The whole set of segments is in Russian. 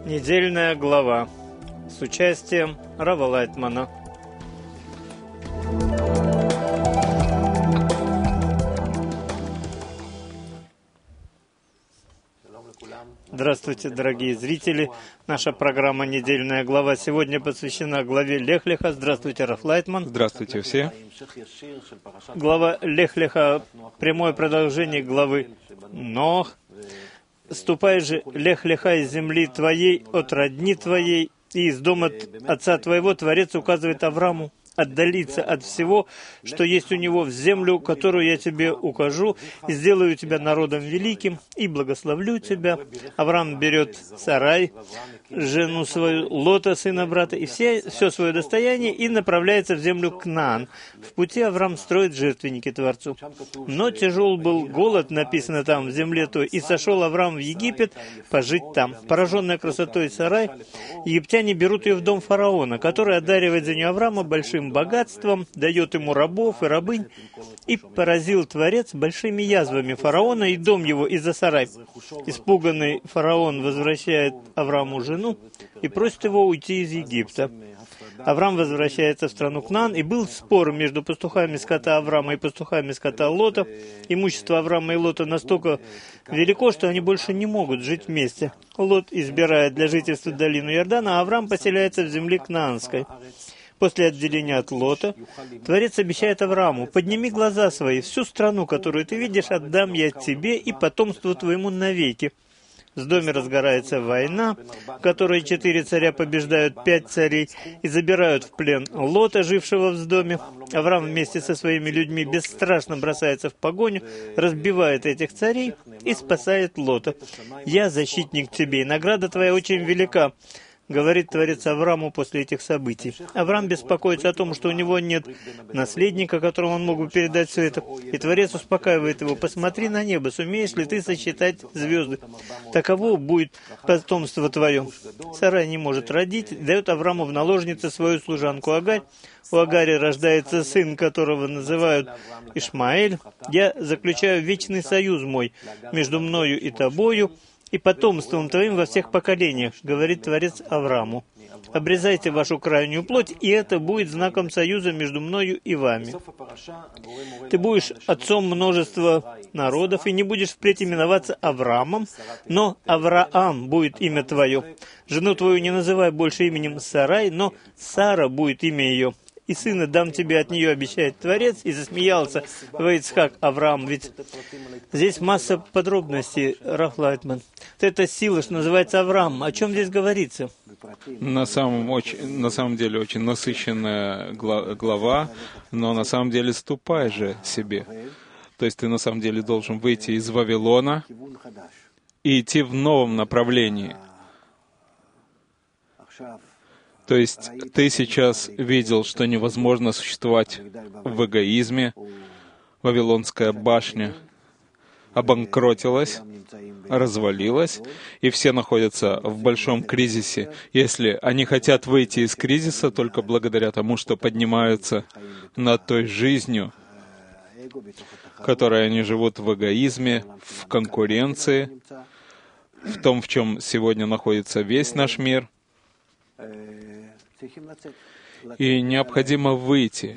Недельная глава с участием Рава Лайтмана. Здравствуйте, дорогие зрители. Наша программа «Недельная глава» сегодня посвящена главе Лех Леха. Здравствуйте, Рав Лайтман. Здравствуйте все. Глава Лех Леха – прямое продолжение главы Ноах. «Ступай же, Лех Леха, из земли твоей, от родни твоей, и из дома отца твоего». Творец указывает Аврааму отдалиться от всего, что есть у него, в землю, которую я тебе укажу, и сделаю тебя народом великим, и благословлю тебя. Авраам берет Сарай, жену свою, Лота, сына брата, и все свое достояние, и направляется в землю Кнаан. В пути Авраам строит жертвенники Творцу. Но тяжел был голод, написано там, в земле той, и сошел Авраам в Египет пожить там. Пораженная красотой Сарай, египтяне берут ее в дом фараона, который одаривает за нее Авраама большим богатством, дает ему рабов и рабынь, и поразил Творец большими язвами фараона и дом его из-за Сарай. Испуганный фараон возвращает Аврааму жену и просит его уйти из Египта. Авраам возвращается в страну Кнаан, и был спор между пастухами скота Авраама и пастухами скота Лота. Имущество Авраама и Лота настолько велико, что они больше не могут жить вместе. Лот избирает для жительства долину Иордана, а Авраам поселяется в земле Кнаанской. После отделения от Лота, Творец обещает Аврааму: «Подними глаза свои, всю страну, которую ты видишь, отдам я тебе и потомству твоему навеки». В доме разгорается война, в которой 4 царя побеждают 5 царей и забирают в плен Лота, жившего в доме. Авраам вместе со своими людьми бесстрашно бросается в погоню, разбивает этих царей и спасает Лота. «Я защитник тебе, и награда твоя очень велика», — говорит Творец Аврааму после этих событий. Авраам беспокоится о том, что у него нет наследника, которому он мог бы передать все это. И Творец успокаивает его: «Посмотри на небо, сумеешь ли ты сосчитать звезды? Таково будет потомство твое». Сарай не может родить, дает Аврааму в наложнице свою служанку Агарь. У Агари рождается сын, которого называют Ишмаэль. «Я заключаю вечный союз мой между мною и тобою, и потомством твоим во всех поколениях», — говорит Творец Аврааму. «Обрезайте вашу крайнюю плоть, и это будет знаком союза между мною и вами. Ты будешь отцом множества народов, и не будешь впредь именоваться Авраамом, но Авраам будет имя твое. Жену твою не называй больше именем Сарай, но Сара будет имя ее. И сына дам тебе от нее, обещает Творец». И засмеялся Ваицхак Авраам. Ведь здесь масса подробностей, Рав Лайтман. Это сила, что называется Авраам. О чем здесь говорится? На самом деле очень насыщенная глава, но на самом деле ступай же себе. То есть ты на самом деле должен выйти из Вавилона и идти в новом направлении. То есть ты сейчас видел, что невозможно существовать в эгоизме. Вавилонская башня обанкротилась, развалилась, и все находятся в большом кризисе. Если они хотят выйти из кризиса только благодаря тому, что поднимаются над той жизнью, которой они живут в эгоизме, в конкуренции, в том, в чем сегодня находится весь наш мир, и необходимо выйти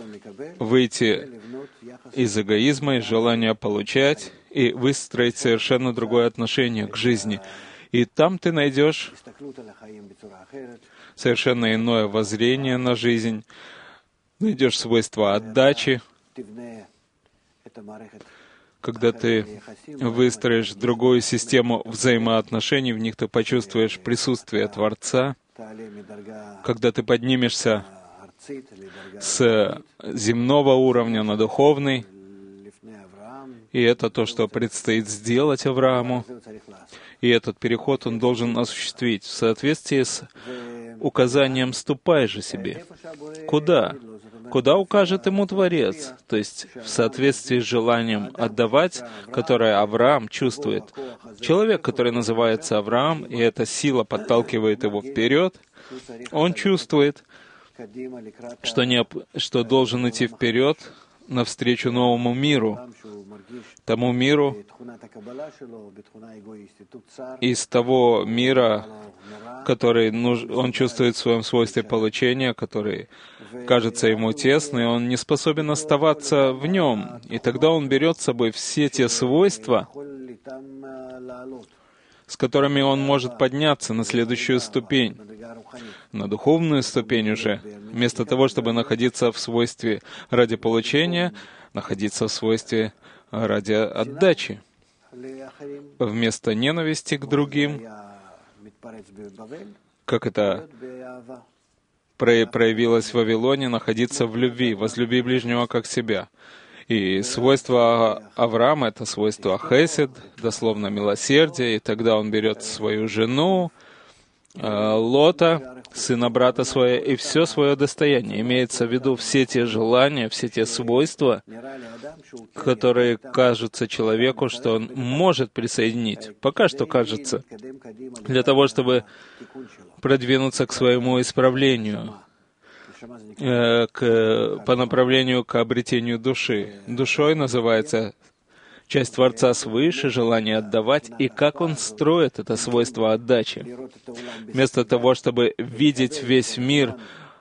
из эгоизма, из желания получать, и выстроить совершенно другое отношение к жизни. И там ты найдешь совершенно иное воззрение на жизнь, найдешь свойства отдачи. Когда ты выстроишь другую систему взаимоотношений, в них ты почувствуешь присутствие Творца. Когда ты поднимешься с земного уровня на духовный, и это то, что предстоит сделать Аврааму, и этот переход он должен осуществить в соответствии с указанием «ступай же себе». Куда? Куда укажет ему Творец? То есть в соответствии с желанием отдавать, которое Авраам чувствует. Человек, который называется Авраам, и эта сила подталкивает его вперед, он чувствует, что должен идти вперед навстречу новому миру, тому миру из того мира, который он чувствует в своем свойстве получения, который кажется ему тесный, он не способен оставаться в нем. И тогда он берет с собой все те свойства, с которыми он может подняться на следующую ступень, на духовную ступень уже, вместо того, чтобы находиться в свойстве ради получения, находиться в свойстве ради отдачи. Вместо ненависти к другим, как это проявилось в Вавилоне, находиться в любви, возлюби ближнего как себя. И свойство Авраама — это свойство хесед, дословно милосердие, и тогда он берет свою жену, Лота, сына брата своего, и все свое достояние. Имеется в виду все те желания, все те свойства, которые кажутся человеку, что он может присоединить. Пока что кажется, для того, чтобы продвинуться к своему исправлению, по направлению к обретению души. Душой называется часть Творца свыше, желание отдавать, и как он строит это свойство отдачи. Вместо того, чтобы видеть весь мир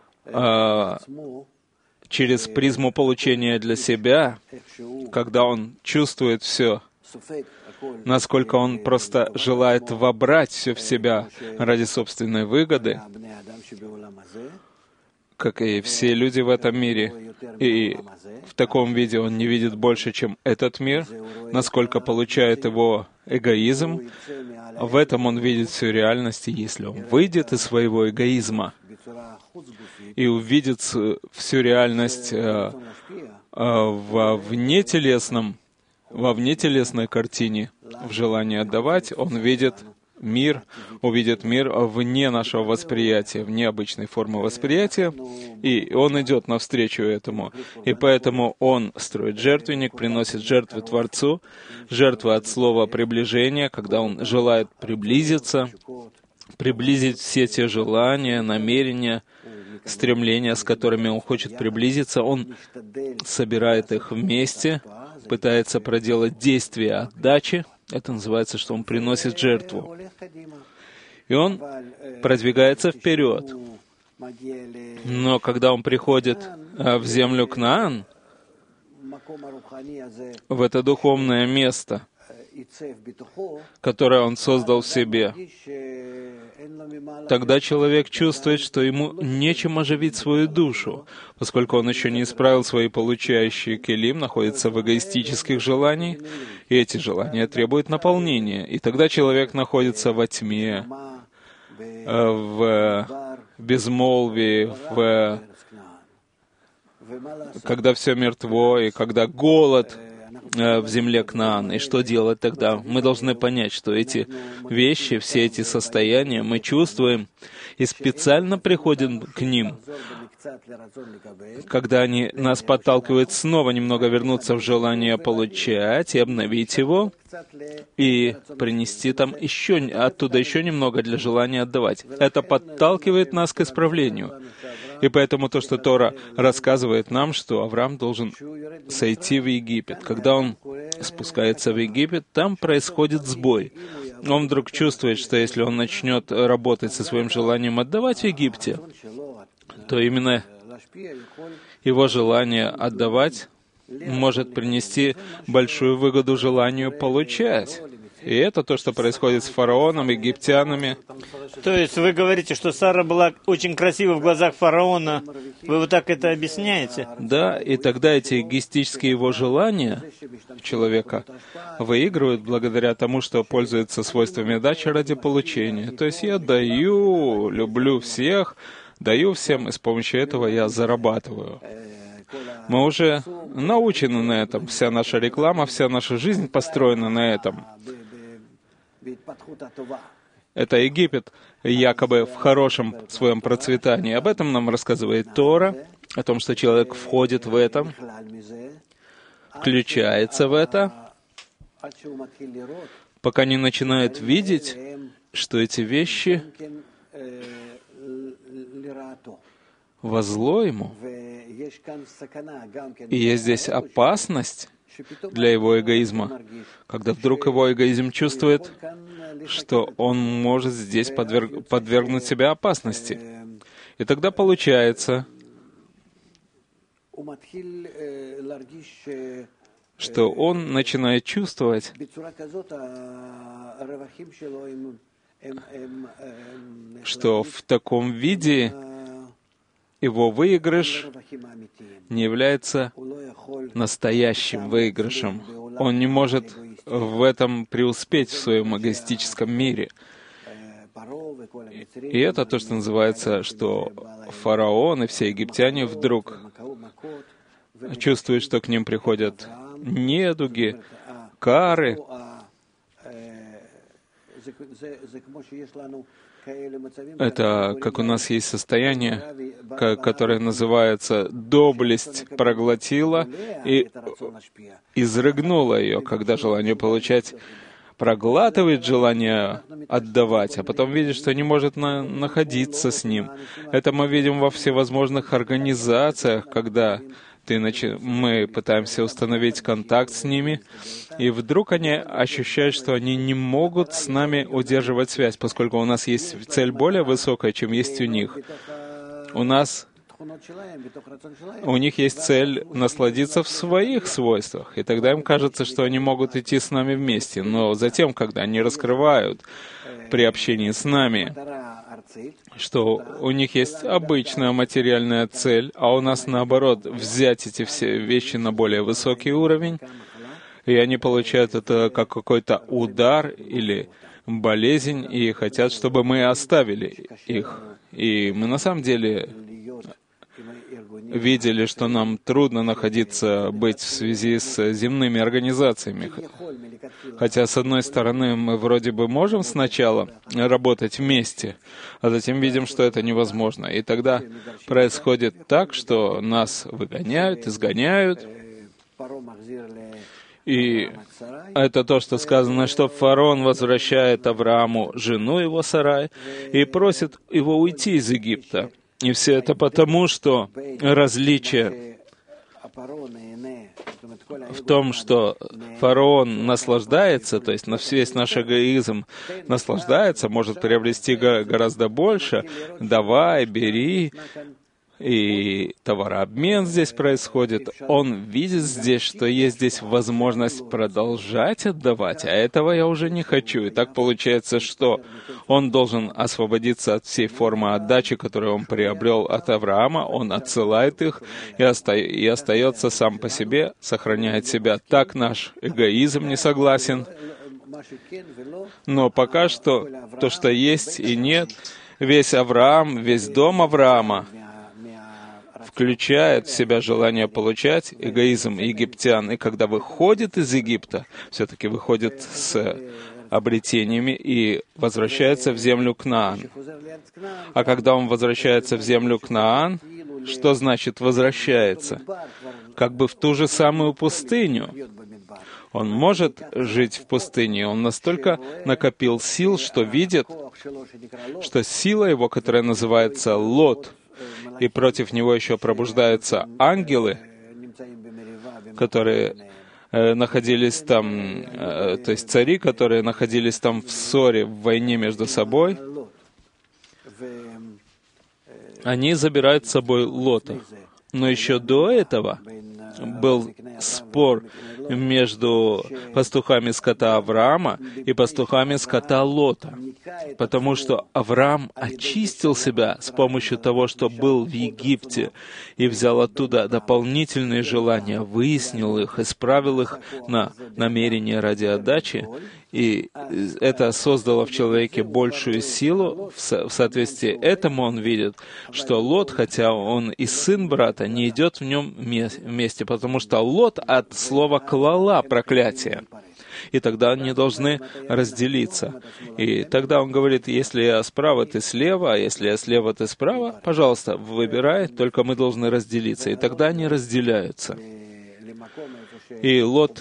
через призму получения для себя, когда он чувствует все, насколько он просто желает вобрать все в себя ради собственной выгоды, как и все люди в этом мире, и в таком виде он не видит больше, чем этот мир, насколько получает его эгоизм, в этом он видит всю реальность, и если он выйдет из своего эгоизма и увидит всю реальность во внетелесной картине, в желании отдавать, он увидит мир вне нашего восприятия, вне обычной формы восприятия, и он идет навстречу этому. И поэтому он строит жертвенник, приносит жертвы Творцу, жертвы от слова приближения, когда он желает приблизиться, приблизить все те желания, намерения, стремления, с которыми он хочет приблизиться, он собирает их вместе, пытается проделать действие отдачи. Это называется, что он приносит жертву. И он продвигается вперед. Но когда он приходит в землю Кнаан, в это духовное место, которое он создал в себе, тогда человек чувствует, что ему нечем оживить свою душу, поскольку он еще не исправил свои получающие келим, находится в эгоистических желаниях, и эти желания требуют наполнения. И тогда человек находится во тьме, в безмолвии, когда все мертво, и когда голод в земле Кнаан. И что делать тогда? Мы должны понять, что эти вещи, все эти состояния мы чувствуем и специально приходим к ним, когда они нас подталкивают снова немного вернуться в желание получать и обновить его, и принести там оттуда еще немного для желания отдавать. Это подталкивает нас к исправлению. И поэтому то, что Тора рассказывает нам, что Авраам должен сойти в Египет. Когда он спускается в Египет, там происходит сбой. Он вдруг чувствует, что если он начнет работать со своим желанием отдавать в Египте, то именно его желание отдавать может принести большую выгоду желанию получать. И это то, что происходит с фараоном, египтянами. То есть вы говорите, что Сара была очень красива в глазах фараона. Вы вот так это объясняете? Да, и тогда эти эгоистические его желания человека выигрывают благодаря тому, что пользуется свойствами дачи ради получения. То есть я даю, люблю всех, даю всем, и с помощью этого я зарабатываю. Мы уже научены на этом. Вся наша реклама, вся наша жизнь построена на этом. Это Египет, якобы в хорошем своем процветании. Об этом нам рассказывает Тора, о том, что человек входит в это, включается в это, пока не начинает видеть, что эти вещи во зло ему. И есть здесь опасность для его эгоизма, когда вдруг его эгоизм чувствует, что он может здесь подвергнуть себя опасности. И тогда получается, что он начинает чувствовать, что в таком виде его выигрыш не является настоящим выигрышем. Он не может в этом преуспеть в своем эгоистическом мире. И это то, что называется, что фараон и все египтяне вдруг чувствуют, что к ним приходят недуги, кары. Это как у нас есть состояние, которое называется «доблесть проглотила и изрыгнула ее», когда желание получать проглатывает желание отдавать, а потом видит, что не может находиться с ним. Это мы видим во всевозможных организациях, когда мы пытаемся установить контакт с ними, и вдруг они ощущают, что они не могут с нами удерживать связь, поскольку у нас есть цель более высокая, чем есть у них. У них есть цель насладиться в своих свойствах, и тогда им кажется, что они могут идти с нами вместе. Но затем, когда они раскрывают при общении с нами, что у них есть обычная материальная цель, а у нас, наоборот, взять эти все вещи на более высокий уровень, и они получают это как какой-то удар или болезнь, и хотят, чтобы мы оставили их. И мы на самом деле видели, что нам трудно быть в связи с земными организациями. Хотя, с одной стороны, мы вроде бы можем сначала работать вместе, а затем видим, что это невозможно. И тогда происходит так, что нас выгоняют, изгоняют. И это то, что сказано, что фараон возвращает Аврааму жену его Сарай и просит его уйти из Египта. И все это потому, что различие в том, что фараон наслаждается, то есть весь наш эгоизм наслаждается, может приобрести гораздо больше. Давай, бери. И товарообмен здесь происходит. Он видит здесь, что есть здесь возможность продолжать отдавать, а этого я уже не хочу. И так получается, что он должен освободиться от всей формы отдачи, которую он приобрел от Авраама, он отсылает их и остается сам по себе, сохраняет себя. Так наш эгоизм не согласен. Но пока что то, что есть и нет, весь Авраам, весь дом Авраама включает в себя желание получать, эгоизм египтян, и когда выходит из Египта, все-таки выходит с обретениями и возвращается в землю Кнаан. А когда он возвращается в землю Кнаан, что значит возвращается? Как бы в ту же самую пустыню. Он может жить в пустыне, он настолько накопил сил, что видит, что сила его, которая называется Лот, и против него еще пробуждаются ангелы, которые находились там, то есть цари, которые находились там в ссоре, в войне между собой, они забирают с собой Лота. Но еще до этого был спор между пастухами скота Авраама и пастухами скота Лота, потому что Авраам очистил себя с помощью того, что был в Египте, и взял оттуда дополнительные желания, выяснил их, исправил их на намерения ради отдачи, и это создало в человеке большую силу. В соответствии этому он видит, что Лот, хотя он и сын брата, не идет в нем вместе, потому что Лот от слова «клала» — проклятие. И тогда они должны разделиться. И тогда он говорит, если я справа, ты слева, а если я слева, ты справа, пожалуйста, выбирай, только мы должны разделиться. И тогда они разделяются. И Лот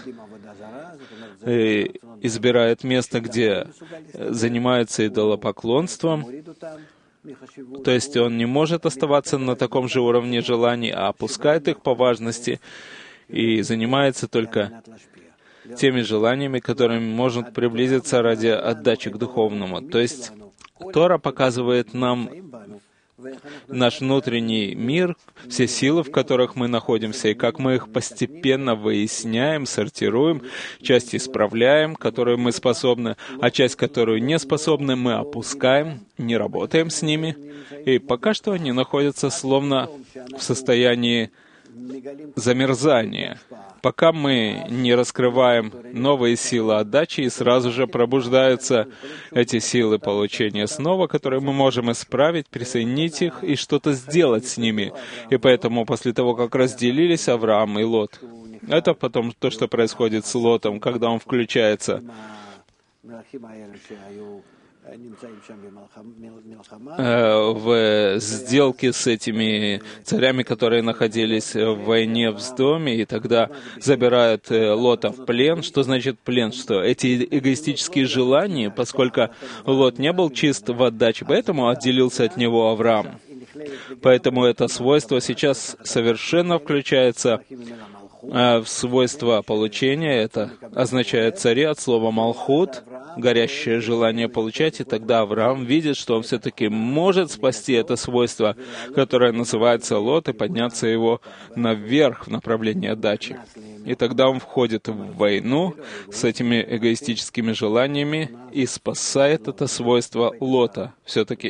избирает место, где занимается идолопоклонством, То есть он не может оставаться на таком же уровне желаний, а опускает их по важности и занимается только теми желаниями, которыми может приблизиться ради отдачи к духовному. То есть Тора показывает нам наш внутренний мир, все силы, в которых мы находимся, и как мы их постепенно выясняем, сортируем, часть исправляем, которую мы способны, а часть, которую не способны, мы опускаем, не работаем с ними. И пока что они находятся словно в состоянии замерзания, пока мы не раскрываем новые силы отдачи, и сразу же пробуждаются эти силы получения снова, которые мы можем исправить, присоединить их и что-то сделать с ними. И поэтому после того, как разделились Авраам и Лот, это потом то, что происходит с Лотом, когда он включается в сделке с этими царями, которые находились в войне в Сдоме, и тогда забирают Лота в плен. Что значит плен? Что эти эгоистические желания, поскольку Лот не был чист в отдаче, поэтому отделился от него Авраам. Поэтому это свойство сейчас совершенно включается в свойство получения. Это означает цари от слова «малхут», горящее желание получать, и тогда Авраам видит, что он все-таки может спасти это свойство, которое называется Лот, и подняться его наверх в направлении отдачи. И тогда он входит в войну с этими эгоистическими желаниями и спасает это свойство Лота все-таки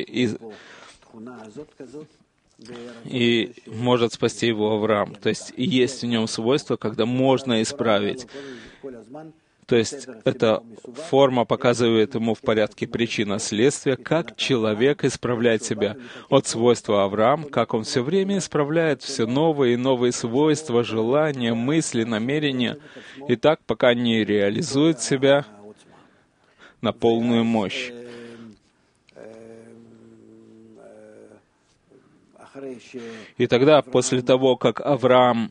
и может спасти его Авраам. То есть есть в нем свойство, когда можно исправить. То есть эта форма показывает ему в порядке причинно-следствия, как человек исправляет себя от свойства Авраам, как он все время исправляет все новые и новые свойства, желания, мысли, намерения, и так, пока не реализует себя на полную мощь. И тогда, после того, как Авраам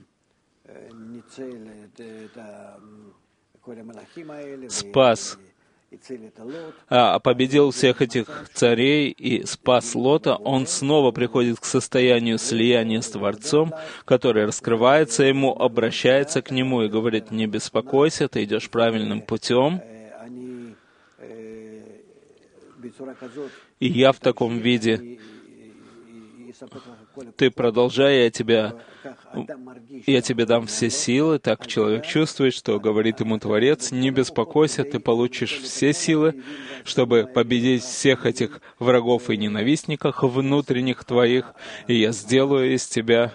победил всех этих царей и спас Лота, он снова приходит к состоянию слияния с Творцом, который раскрывается ему, обращается к нему и говорит: «Не беспокойся, ты идешь правильным путем, и я в таком виде, ты продолжай, я тебе дам все силы». Так человек чувствует, что говорит ему Творец: «Не беспокойся, ты получишь все силы, чтобы победить всех этих врагов и ненавистников внутренних твоих, и я сделаю из тебя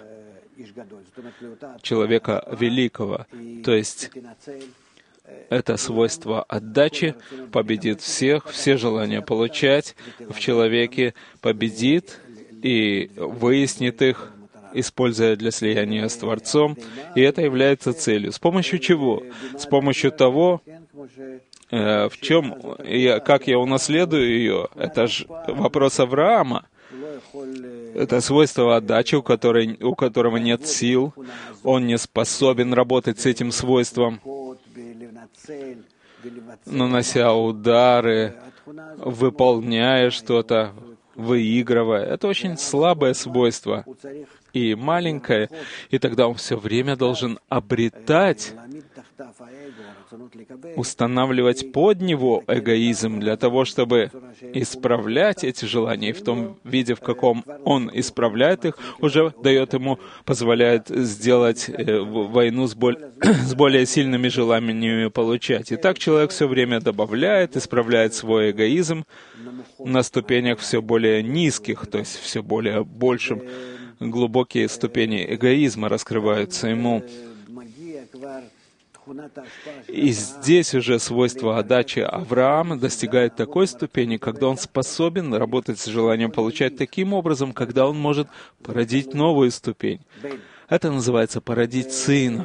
человека великого». То есть это свойство отдачи победит всех, все желания получать в человеке победит и выяснит их, используя для слияния с Творцом, и это является целью. С помощью чего? С помощью того, как я унаследую ее. Это же вопрос Авраама. Это свойство отдачи, у которого нет сил. Он не способен работать с этим свойством, нанося удары, выполняя что-то, выигрывая. Это очень слабое свойство и маленькое, и тогда он все время должен обретать, устанавливать под него эгоизм для того, чтобы исправлять эти желания. И в том виде, в каком он исправляет их, уже дает ему, позволяет сделать войну с более сильными желаниями получать. И так человек все время добавляет, исправляет свой эгоизм на ступенях все более низких, то есть все более большим, глубокие ступени эгоизма раскрываются ему. И здесь уже свойство отдачи Авраама достигает такой ступени, когда он способен работать с желанием получать таким образом, когда он может породить новую ступень. Это называется породить сына.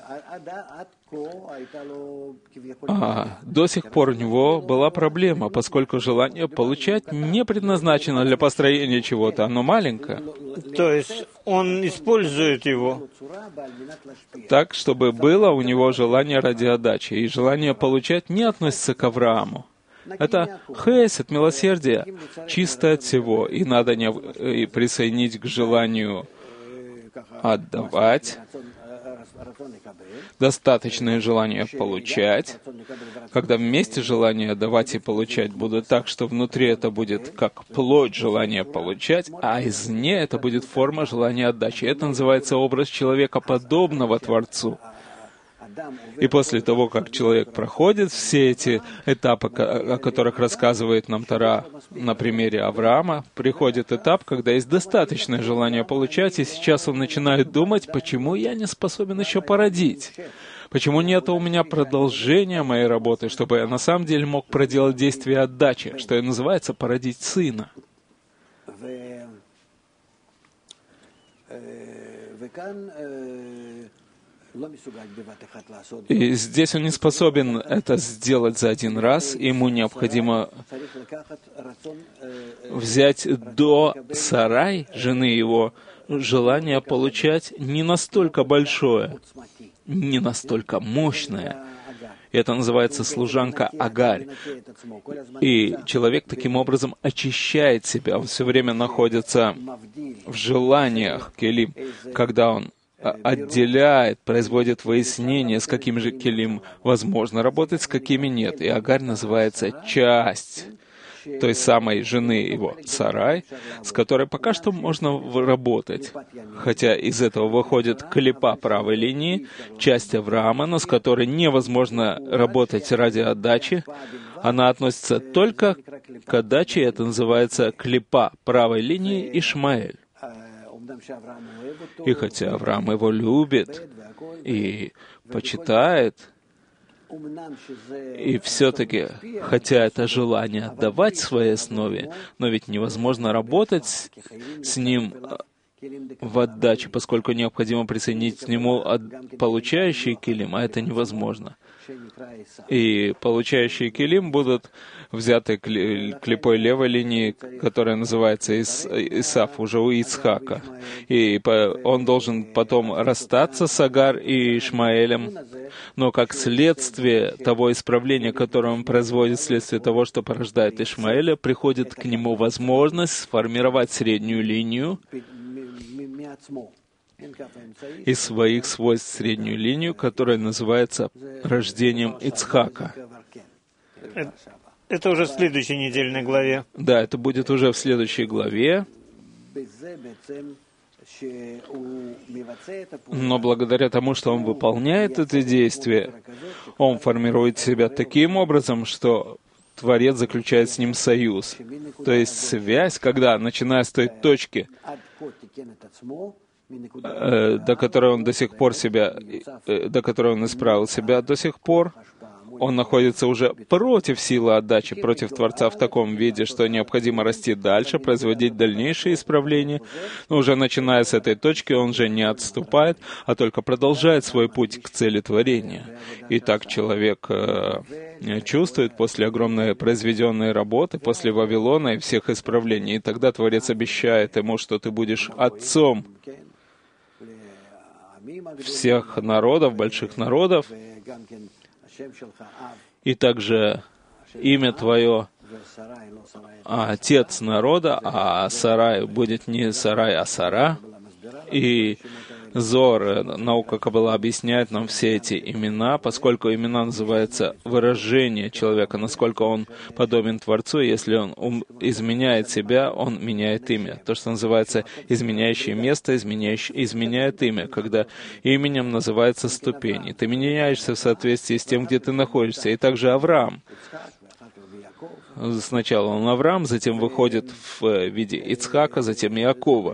До сих пор у него была проблема, поскольку желание получать не предназначено для построения чего-то, оно маленькое. То есть он использует его так, чтобы было у него желание ради отдачи. И желание получать не относится к Аврааму. Это хесед, милосердие, чисто от всего. И надо и присоединить к желанию отдавать, достаточное желание получать. Когда вместе желание отдавать и получать будут так, что внутри это будет как плоть желания получать, а извне это будет форма желания отдачи. Это называется образ человека, подобного Творцу. И после того, как человек проходит все эти этапы, о которых рассказывает нам Тора на примере Авраама, приходит этап, когда есть достаточное желание получать, и сейчас он начинает думать, почему я не способен еще породить? Почему нет у меня продолжения моей работы, чтобы я на самом деле мог проделать действие отдачи, что и называется породить сына? И здесь он не способен это сделать за один раз. Ему необходимо взять до Сарай, жены его, желание получать не настолько большое, не настолько мощное. Это называется служанка Агарь. И человек таким образом очищает себя. Он все время находится в желаниях келим, когда он отделяет, производит выяснение, с каким же келим возможно работать, с какими нет. И Агарь называется часть той самой жены его, Сарай, с которой пока что можно работать. Хотя из этого выходит клипа правой линии, часть Авраама, но с которой невозможно работать ради отдачи. Она относится только к отдаче, это называется клипа правой линии Ишмаэль. И хотя Авраам его любит и почитает, и все-таки, хотя это желание отдавать своей основе, но ведь невозможно работать с ним в отдаче, поскольку необходимо присоединить к нему получающий килим, а это невозможно. И получающие килим будут взяты клипой левой линии, которая называется Исав, уже у Ицхака. И он должен потом расстаться с Агар и Ишмаэлем, но как следствие того исправления, которое он производит, вследствие того, что порождает Ишмаэля, приходит к нему возможность сформировать среднюю линию, из своих свойств среднюю линию, которая называется рождением Ицхака. Это уже в следующей недельной главе. Да, это будет уже в следующей главе. Но благодаря тому, что он выполняет это действие, он формирует себя таким образом, что Творец заключает с ним союз. То есть связь, когда, начиная с той точки, до которой он до сих пор до которой он исправил себя до сих пор, он находится уже против силы отдачи, против Творца в таком виде, что необходимо расти дальше, производить дальнейшие исправления. Но уже начиная с этой точки, он же не отступает, а только продолжает свой путь к цели творения. И так человек чувствует после огромной произведенной работы, после Вавилона и всех исправлений. И тогда Творец обещает ему, что ты будешь отцом всех народов, больших народов, и также имя твое отец народа, а Сарай будет не Сарай, а Сара. И Зор, наука Каббала, объясняет нам все эти имена, поскольку имена называются выражение человека, насколько он подобен Творцу. Если он изменяет себя, он меняет имя. То, что называется изменяющее место, изменяет имя, когда именем называется ступень. И ты меняешься в соответствии с тем, где ты находишься. И также Авраам. Сначала он Авраам, затем выходит в виде Ицхака, затем Иакова.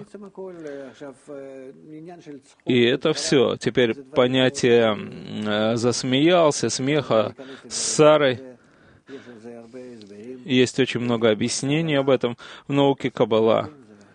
И это все. Теперь понятие засмеялся, смеха с Сарой. Есть очень много объяснений об этом в науке Каббала.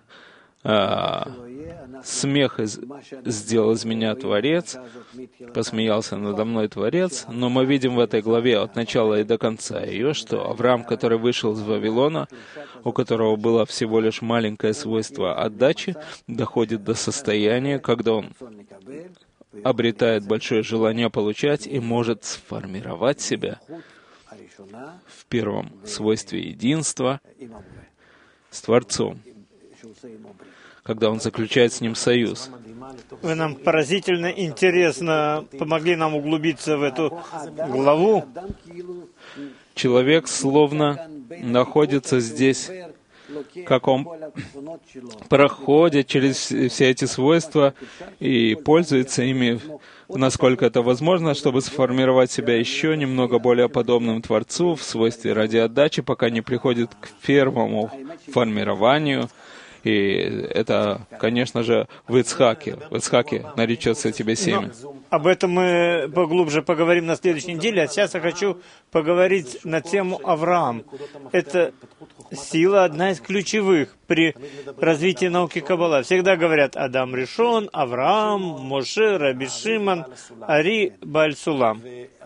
Смех сделал из меня Творец, посмеялся надо мной Творец, но мы видим в этой главе от начала и до конца ее, что Авраам, который вышел из Вавилона, у которого было всего лишь маленькое свойство отдачи, доходит до состояния, когда он обретает большое желание получать и может сформировать себя в первом свойстве единства с Творцом, когда он заключает с ним союз. Вы нам поразительно интересно помогли нам углубиться в эту главу. Человек словно находится здесь, как он проходит через все эти свойства и пользуется ими, насколько это возможно, чтобы сформировать себя еще немного более подобным Творцу в свойстве ради отдачи, пока не приходит к первому формированию. И это, конечно же, в Ицхаке. В Ицхаке наречется тебе семя. Об этом мы поглубже поговорим на следующей неделе, а сейчас я хочу поговорить на тему Авраам. Это сила одна из ключевых при развитии науки Каббала. Всегда говорят Адам Ришон, Авраам, Моше, Раби Шимон, Ари, Бааль Сулам.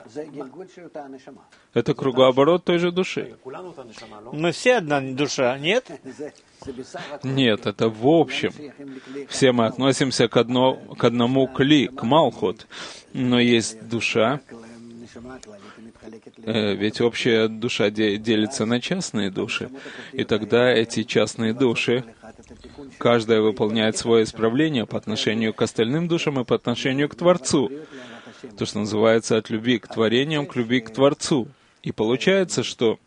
Это кругооборот той же души. Мы все одна душа, нет? Нет, это в общем. Все мы относимся к одному кли, к Малхут. Но есть душа, ведь общая душа делится на частные души. И тогда эти частные души, каждая выполняет свое исправление по отношению к остальным душам и по отношению к Творцу. То, что называется от любви к творениям, к любви к Творцу. И получается, что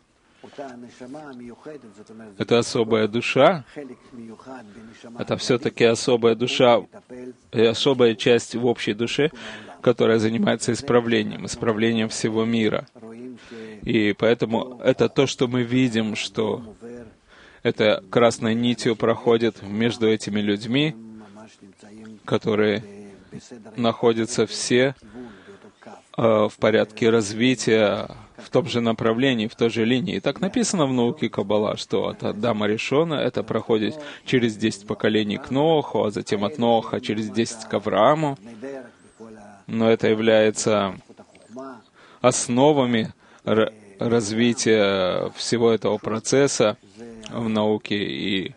эта особая душа, это все-таки особая душа, особая часть в общей душе, которая занимается исправлением всего мира. И поэтому это то, что мы видим, что это красной нитью проходит между этими людьми, которые находятся все в порядке развития в том же направлении, в той же линии. И так написано в науке Каббала, что от Адама Ришона это проходит через 10 поколений к Ноаху, а затем от Ноаха через 10 к Аврааму. Но это является основами развития всего этого процесса в науке. И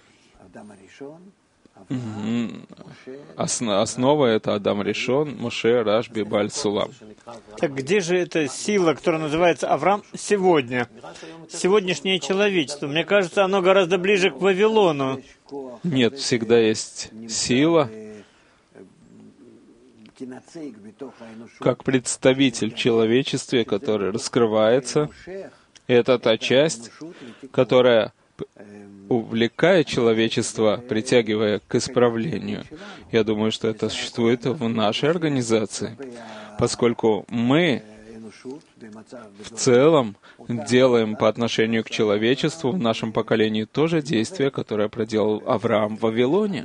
основа — это Адам Ришон, Моше, Рашби, Бааль Сулам. Так где же эта сила, которая называется Авраам сегодня? Сегодняшнее человечество. Мне кажется, оно гораздо ближе к Вавилону. Нет, всегда есть сила, как представитель в человечестве, который раскрывается. И это та часть, которая увлекает человечество, притягивая к исправлению. Я думаю, что это существует в нашей организации, поскольку мы в целом делаем по отношению к человечеству в нашем поколении то же действие, которое проделал Авраам в Вавилоне.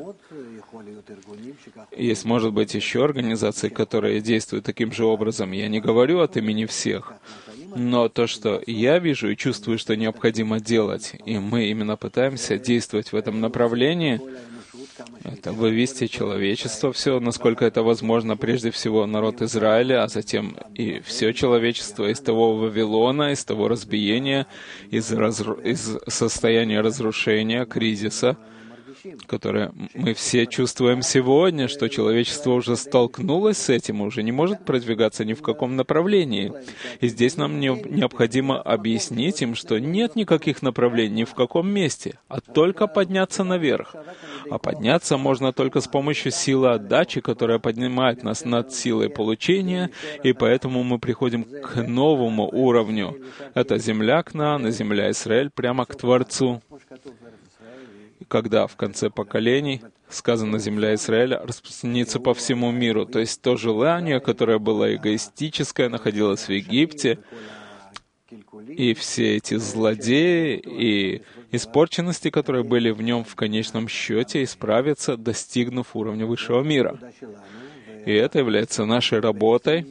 Есть, может быть, еще организации, которые действуют таким же образом. Я не говорю от имени всех. Но то, что я вижу и чувствую, что необходимо делать, и мы именно пытаемся действовать в этом направлении, это вывести человечество все, насколько это возможно, прежде всего народ Израиля, а затем и все человечество из того Вавилона, из того разбиения, из состояния разрушения, кризиса, которое мы все чувствуем сегодня, что человечество уже столкнулось с этим, уже не может продвигаться ни в каком направлении. И здесь нам необходимо объяснить им, что нет никаких направлений ни в каком месте, а только подняться наверх. А подняться можно только с помощью силы отдачи, которая поднимает нас над силой получения, и поэтому мы приходим к новому уровню. Это земля Кнаан и земля Израиль прямо к Творцу. Когда в конце поколений сказано «земля Израиля» распространится по всему миру. То есть то желание, которое было эгоистическое, находилось в Египте, и все эти злодеи и испорченности, которые были в нем, в конечном счете исправятся, достигнув уровня высшего мира. И это является нашей работой.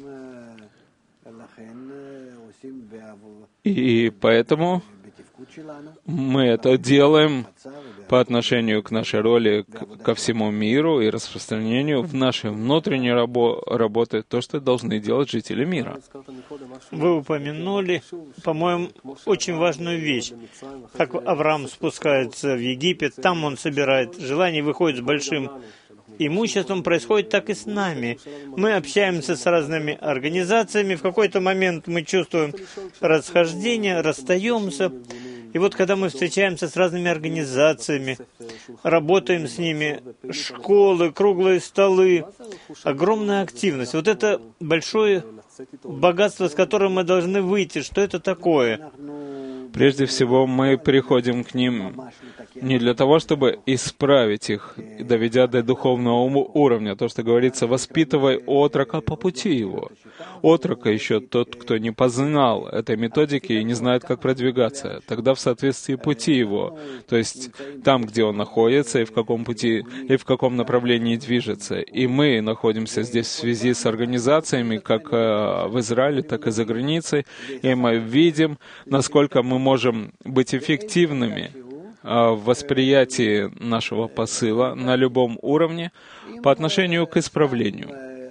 И поэтому мы это делаем по отношению к нашей роли ко всему миру и распространению в нашей внутренней работе то, что должны делать жители мира. Вы упомянули, по-моему, очень важную вещь. Как Авраам спускается в Египет, там он собирает желания, выходит с большим имуществом, происходит так и с нами. Мы общаемся с разными организациями, в какой-то момент мы чувствуем расхождение, расстаемся. И вот когда мы встречаемся с разными организациями, работаем с ними, школы, круглые столы, огромная активность. Вот это большое богатство, с которым мы должны выйти. Что это такое? Прежде всего, мы приходим к ним не для того, чтобы исправить их, доведя до духовного уровня. То, что говорится, воспитывай отрока по пути его. Отрока еще тот, кто не познал этой методики и не знает, как продвигаться. Тогда в соответствии пути его, то есть там, где он находится, и в каком пути, и в каком направлении движется. И мы находимся здесь в связи с организациями, как в Израиле, так и за границей, и мы видим, насколько мы можем быть эффективными в восприятии нашего посыла на любом уровне по отношению к исправлению.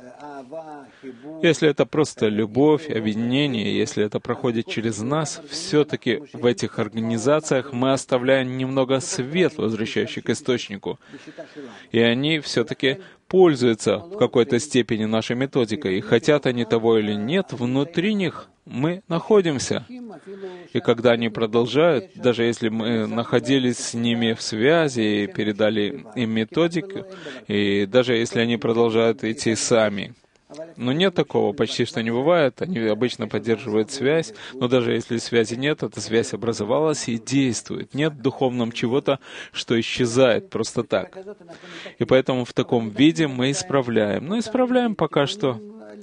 Если это просто любовь, объединение, если это проходит через нас, все-таки в этих организациях мы оставляем немного свет, возвращающий к источнику. И они все-таки пользуются в какой-то степени нашей методикой. И хотят они того или нет, внутри них мы находимся. И когда они продолжают, даже если мы находились с ними в связи и передали им методику, и даже если они продолжают идти сами, но нет такого, почти что не бывает. Они обычно поддерживают связь, но даже если связи нет, эта связь образовалась и действует. Нет в духовном чего-то, что исчезает просто так. И поэтому в таком виде мы исправляем. Но исправляем пока что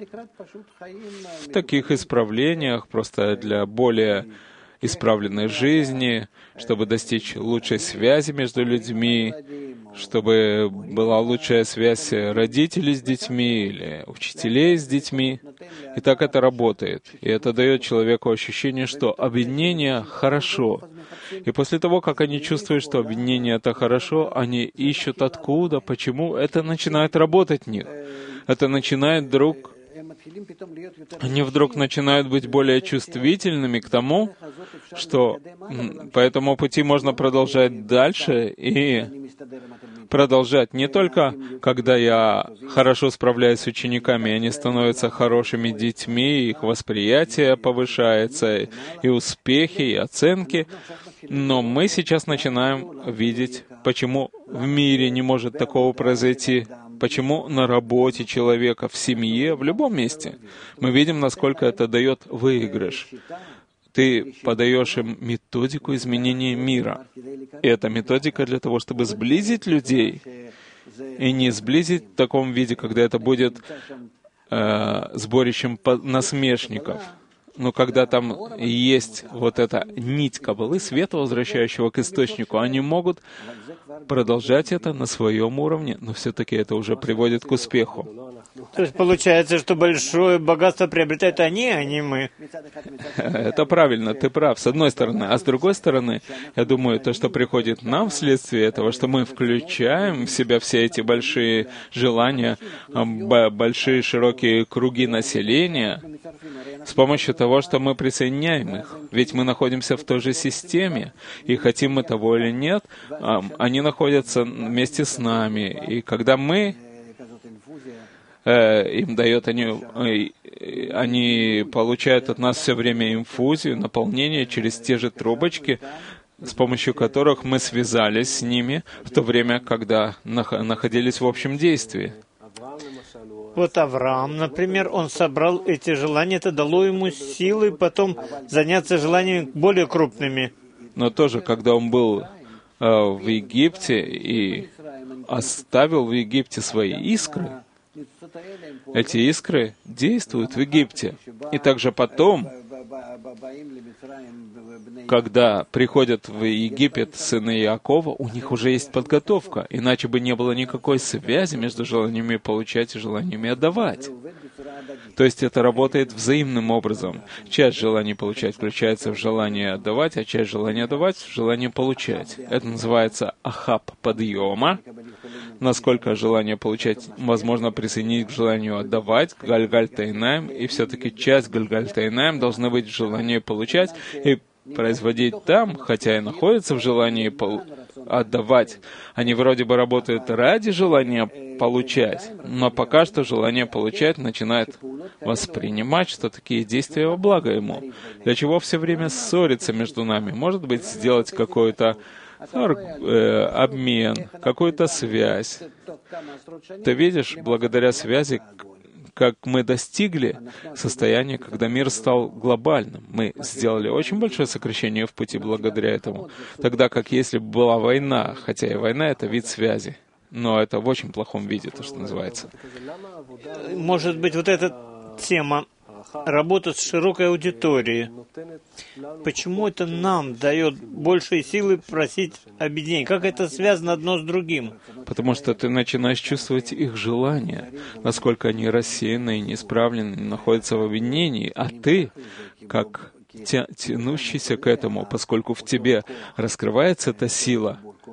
в таких исправлениях, просто для более исправленной жизни, чтобы достичь лучшей связи между людьми, чтобы была лучшая связь родителей с детьми или учителей с детьми. И так это работает. И это дает человеку ощущение, что объединение хорошо. И после того, как они чувствуют, что объединение — это хорошо, они ищут откуда, почему это начинает работать в них. Это начинает вдруг... Они вдруг начинают быть более чувствительными к тому, что по этому пути можно продолжать дальше и продолжать не только, когда я хорошо справляюсь с учениками, и они становятся хорошими детьми, их восприятие повышается, и успехи, и оценки, но мы сейчас начинаем видеть, почему в мире не может такого произойти, почему на работе человека, в семье, в любом месте. Мы видим, насколько это дает выигрыш. Ты подаешь им методику изменения мира. И эта методика для того, чтобы сблизить людей, и не сблизить в таком виде, когда это будет сборищем насмешников. Но когда там есть вот эта нить Каббалы, света, возвращающего к источнику, они могут продолжать это на своем уровне, но все-таки это уже приводит к успеху. То есть получается, что большое богатство приобретают они, а не мы. Это правильно, ты прав, с одной стороны. А с другой стороны, я думаю, то, что приходит нам вследствие этого, что мы включаем в себя все эти большие желания, большие широкие круги населения, с помощью того, что мы присоединяем их. Ведь мы находимся в той же системе, и хотим мы того или нет, они находятся вместе с нами. И когда мы им дает, они получают от нас все время инфузию, наполнение через те же трубочки, с помощью которых мы связались с ними в то время, когда находились в общем действии. Вот Авраам, например, он собрал эти желания, это дало ему силы потом заняться желаниями более крупными. Но тоже, когда он был в Египте и оставил в Египте свои искры, эти искры действуют в Египте. И также потом, когда приходят в Египет сыны Иакова, у них уже есть подготовка, иначе бы не было никакой связи между желаниями получать и желаниями отдавать. То есть это работает взаимным образом. Часть желаний получать включается в желание отдавать, а часть желания отдавать в желание получать. Это называется ахаб подъема. Насколько желание получать возможно присоединить к желанию отдавать, галгаль тайнаем, и все-таки часть галгаль тайнаем должна быть в желании получать и производить там, хотя и находится в желании отдавать. Они вроде бы работают ради желания получать, но пока что желание получать начинает воспринимать, что такие действия во благо ему. Для чего все время ссориться между нами? Может быть, сделать какой-то обмен, какую-то связь. Ты видишь, благодаря связи, как мы достигли состояния, когда мир стал глобальным. Мы сделали очень большое сокращение в пути благодаря этому. Тогда как если бы была война, хотя и война — это вид связи, но это в очень плохом виде, то, что называется. Может быть, вот эта тема работа с широкой аудиторией. Почему это нам дает большие силы просить объединения? Как это связано одно с другим? Потому что ты начинаешь чувствовать их желания, насколько они рассеяны и неисправлены, находятся в объединении, а ты, как тянущийся к этому, поскольку в тебе раскрывается эта сила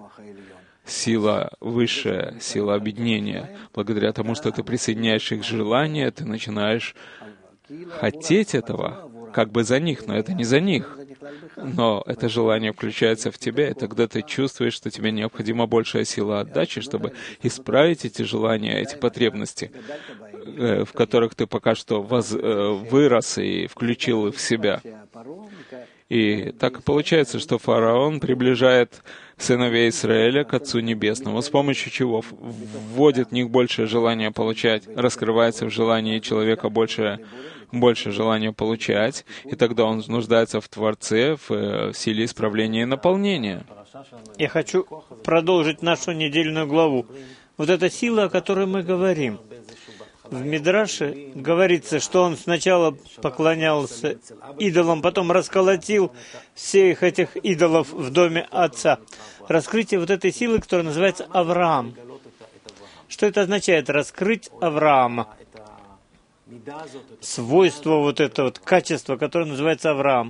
высшая, сила объединения, благодаря тому, что ты присоединяешь их желания, ты начинаешь хотеть этого, как бы за них, но это не за них. Но это желание включается в тебя, и тогда ты чувствуешь, что тебе необходима большая сила отдачи, чтобы исправить эти желания, эти потребности, в которых ты пока что вырос и включил их в себя. И так получается, что фараон приближает сыновей Израиля к Отцу Небесному, с помощью чего вводит в них большее желание получать, раскрывается в желании человека больше желания получать, и тогда он нуждается в Творце, в силе исправления и наполнения. Я хочу продолжить нашу недельную главу. Вот эта сила, о которой мы говорим. В Мидраше говорится, что он сначала поклонялся идолам, потом расколотил всех этих идолов в доме отца. Раскрытие вот этой силы, которая называется Авраам. Что это означает? Раскрыть Авраама. Свойство вот это вот, качество, которое называется Авраам.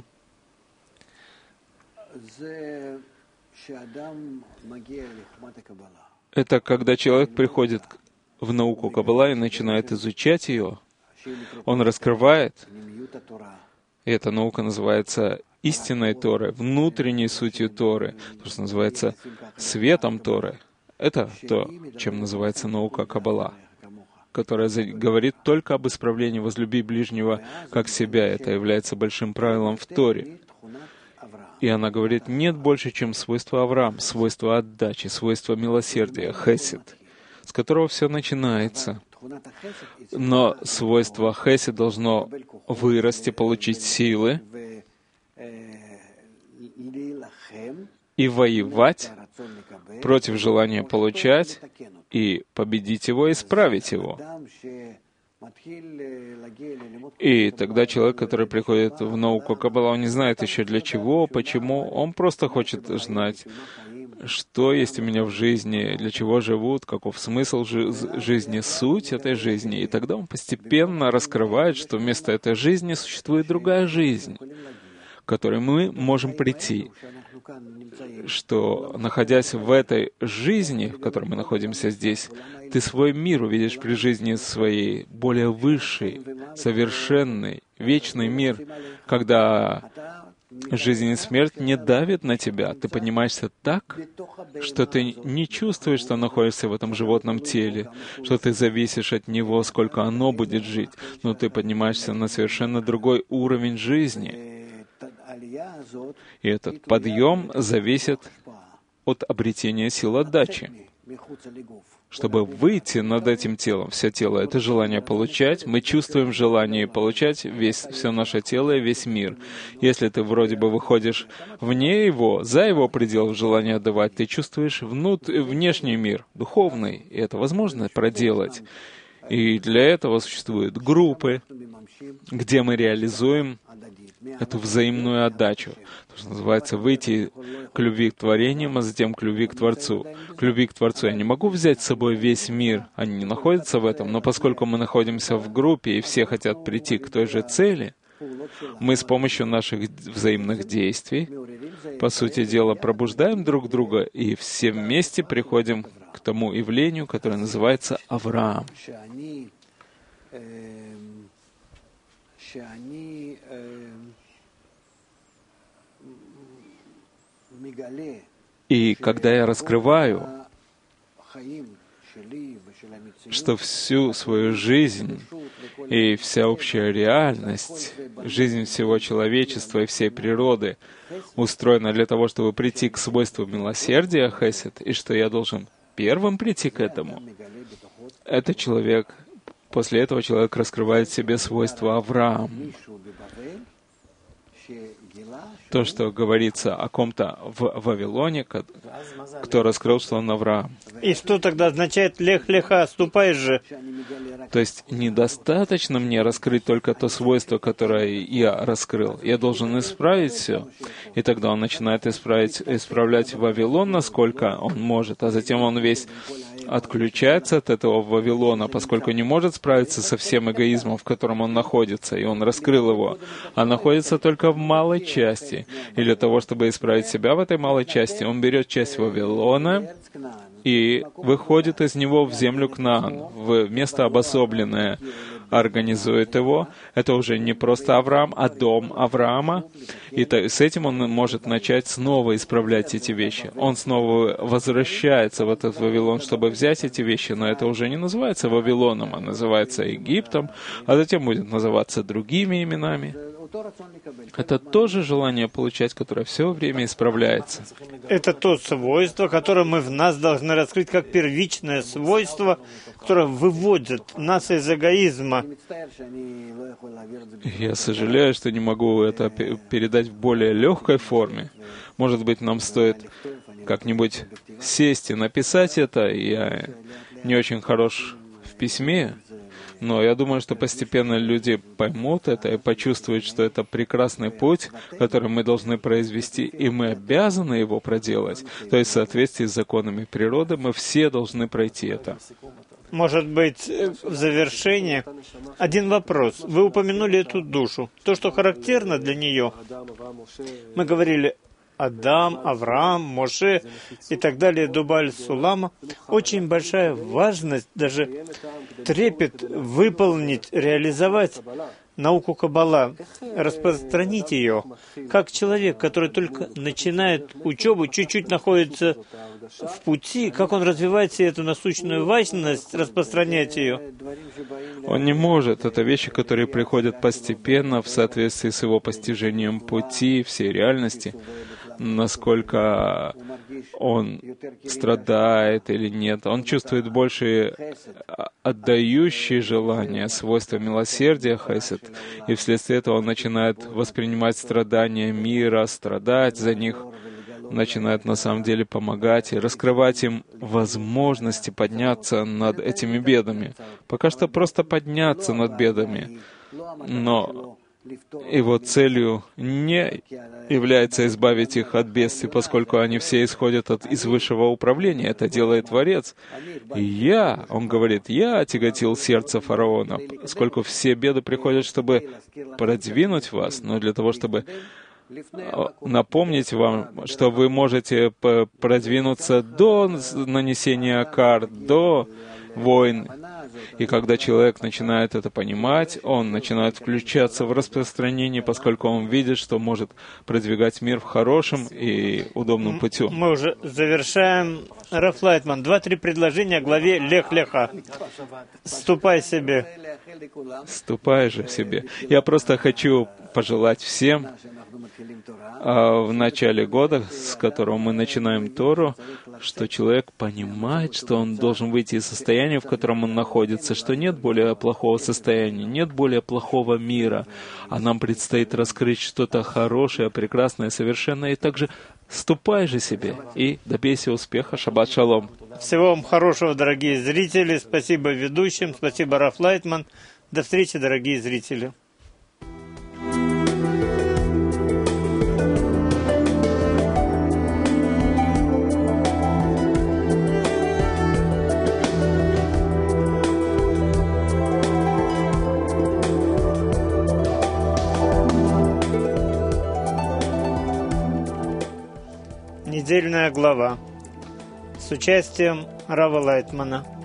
Это когда человек приходит в науку Каббала и начинает изучать ее, он раскрывает, и эта наука называется истинной Торой, внутренней сутью Торы, то, что называется светом Торы. Это то, чем называется наука Каббала, которая говорит только об исправлении «возлюби ближнего как себя». Это является большим правилом в Торе. И она говорит, нет больше, чем свойство Авраам, свойство отдачи, свойство милосердия, хесед, с которого все начинается. Но свойство хесед должно вырасти, получить силы и воевать против желания получать и победить его, исправить его. И тогда человек, который приходит в науку Каббала, он не знает еще для чего, почему, он просто хочет знать, что есть у меня в жизни, для чего живут, каков смысл жизни, суть этой жизни. И тогда он постепенно раскрывает, что вместо этой жизни существует другая жизнь, к которой мы можем прийти. Что, находясь в этой жизни, в которой мы находимся здесь, ты свой мир увидишь при жизни своей, более высший, совершенный, вечный мир, когда жизнь и смерть не давят на тебя. Ты поднимаешься так, что ты не чувствуешь, что находишься в этом животном теле, что ты зависишь от него, сколько оно будет жить, но ты поднимаешься на совершенно другой уровень жизни. И этот подъем зависит от обретения сил отдачи. Чтобы выйти над этим телом, все тело — это желание получать, мы чувствуем желание получать все наше тело и весь мир. Если ты вроде бы выходишь вне его, за его пределы желания отдавать, ты чувствуешь внешний мир, духовный, и это возможно проделать. И для этого существуют группы, где мы реализуем эту взаимную отдачу, то, что называется выйти к любви к творениям, а затем к любви к Творцу. К любви к Творцу я не могу взять с собой весь мир, они не находятся в этом, но поскольку мы находимся в группе и все хотят прийти к той же цели, мы с помощью наших взаимных действий, по сути дела, пробуждаем друг друга и все вместе приходим к тому явлению, которое называется Авраам. И когда я раскрываю, что всю свою жизнь и вся общая реальность, жизнь всего человечества и всей природы устроена для того, чтобы прийти к свойству милосердия, хесед, и что я должен первым прийти к этому, это человек, после этого человек раскрывает в себе свойство Авраам. То, что говорится о ком-то в Вавилоне, кто раскрыл, что он Авраам. И что тогда означает «лех-леха», «ступай же»? То есть недостаточно мне раскрыть только то свойство, которое я раскрыл. Я должен исправить все. И тогда он начинает исправлять Вавилон, насколько он может, а затем он весь отключается от этого Вавилона, поскольку не может справиться со всем эгоизмом, в котором он находится, и он раскрыл его, а находится только в малой части. И для того, чтобы исправить себя в этой малой части, он берет часть Вавилона и выходит из него в землю Кнаан, в место обособленное, организует его. Это уже не просто Авраам, а дом Авраама. И с этим он может начать снова исправлять эти вещи. Он снова возвращается в этот Вавилон, чтобы взять эти вещи, но это уже не называется Вавилоном, а называется Египтом, а затем будет называться другими именами. Это тоже желание получать, которое все время исправляется. Это то свойство, которое мы в нас должны раскрыть как первичное свойство, которое выводит нас из эгоизма. Я сожалею, что не могу это передать в более легкой форме. Может быть, нам стоит как-нибудь сесть и написать это. Я не очень хорош в письме, но я думаю, что постепенно люди поймут это и почувствуют, что это прекрасный путь, который мы должны произвести, и мы обязаны его проделать. То есть в соответствии с законами природы мы все должны пройти это. Может быть, в завершение один вопрос. Вы упомянули эту душу. То, что характерно для нее, мы говорили Адам, Авраам, Моше и так далее, Дубаль, Сулама. Очень большая важность, даже трепет выполнить, реализовать науку Каббала, распространить ее. Как человек, который только начинает учебу, чуть-чуть находится в пути, как он развивает себе эту насущную важность, распространять ее? Он не может. Это вещи, которые приходят постепенно в соответствии с его постижением пути, всей реальности. Насколько он страдает или нет. Он чувствует больше отдающие желания, свойства милосердия, хесед, и вследствие этого он начинает воспринимать страдания мира, страдать за них, начинает на самом деле помогать и раскрывать им возможности подняться над этими бедами. Пока что просто подняться над бедами, но его целью не является избавить их от бедствий, поскольку они все исходят из высшего управления. Это делает Творец. И он говорит, я отяготил сердце фараона, поскольку все беды приходят, чтобы продвинуть вас, но для того, чтобы напомнить вам, что вы можете продвинуться до нанесения кар, до войн. И когда человек начинает это понимать, он начинает включаться в распространение, поскольку он видит, что может продвигать мир в хорошем и удобном пути. Мы уже завершаем. Раф Лайтман, 2-3 предложения о главе Лех-Леха. Ступай себе. Ступай же себе. Я просто хочу пожелать всем в начале года, с которого мы начинаем Тору, что человек понимает, что он должен выйти из состояния, в котором он находится, что нет более плохого состояния, нет более плохого мира, а нам предстоит раскрыть что-то хорошее, прекрасное, совершенное, и также ступай же себе и добейся успеха. Шаббат шалом. Всего вам хорошего, дорогие зрители. Спасибо ведущим, спасибо, Раф Лайтман. До встречи, дорогие зрители. Недельная глава с участием Рава Лайтмана.